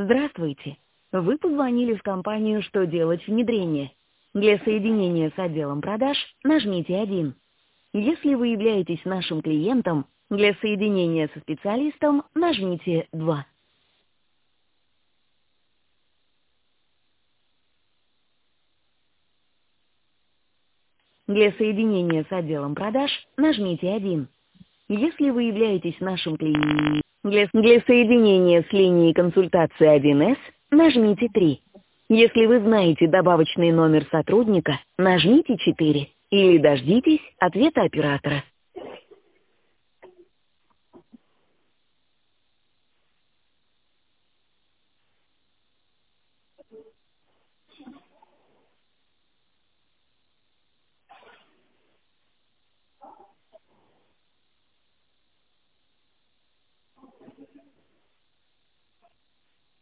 Здравствуйте. Вы позвонили в компанию «Что делать внедрение». Для соединения с отделом продаж нажмите 1. Если вы являетесь нашим клиентом, для соединения со специалистом нажмите 2. Для соединения с отделом продаж нажмите 1. Если вы являетесь нашим клиентом, для соединения с линией консультации 1С нажмите 3. Если вы знаете добавочный номер сотрудника, нажмите 4 или дождитесь ответа оператора.